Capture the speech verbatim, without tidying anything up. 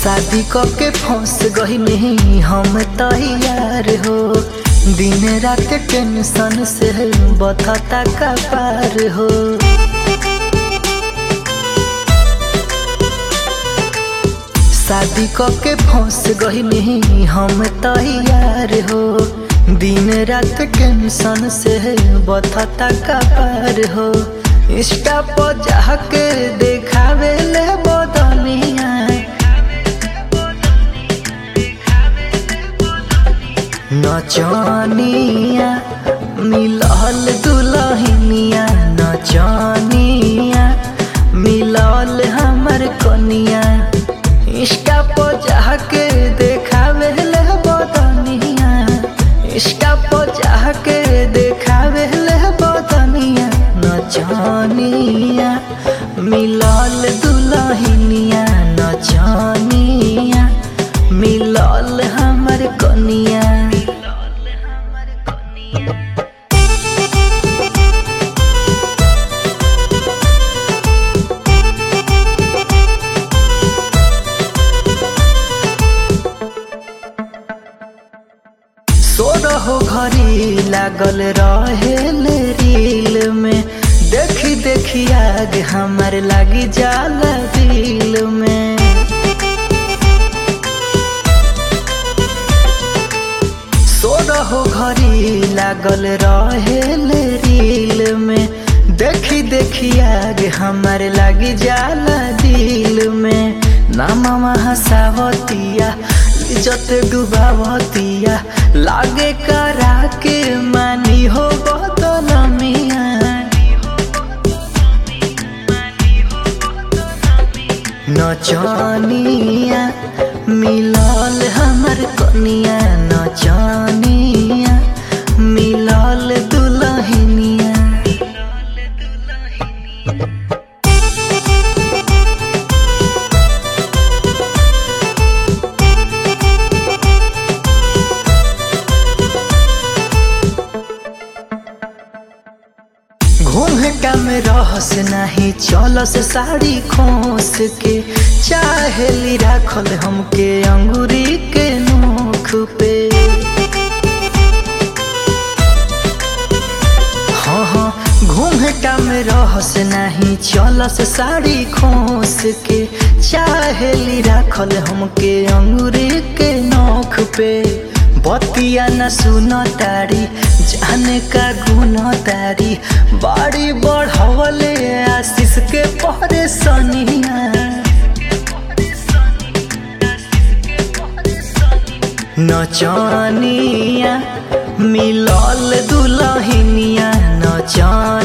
शादी के फंस गईनी हम तैयार हो। दिन रात टेंशन से बथता का पार हो। शादी के फंस गईनी हम तैयार हो। दिन रात टेंशन से बथता का पार हो। इंस्टा पर जाके देखावे ले बदनिया, नचनिया मिलल दुल्हनिया, नचनिया मिलल हमर कनिया। इंस्टा पर जाके देखावे ले बदनिया, इंस्टा पर जाके देखावे ले बदनिया, नचनिया मिलल दुल्हनिया, नचनिया मिलल हमर कनिया। सोरहो घड़ी लागल रहेल रील में, देखी देखी आग हमार लागी जाला दिल में। सोरहो घड़ी लागल रहेल रील में, देखी देखी आग हमार लागी जाला दिल में। नामा हसावतिया इज्जत डुबावतिया, लागे करा के मानी हो बदलमिया। नचनिया मिलल हमर कनिया, नचनिया मिलल दुल्हनिया। घूंघटा में रहस नहीं चलस साड़ी खोस के, चाहेली राखल हमके अंगूरी के नोख पे। हाँ हाँ घूंघटा में रहस नहीं चलस साड़ी खोस के, चाहेली राखल हमके अंगूरी के नोख पे। बतिया न सुन तारी जाने का गुण तारी, बाड़ी बढ़वले आशीष के परेशानिया। नचनिया मिलल दुल्हनिया, नचनिया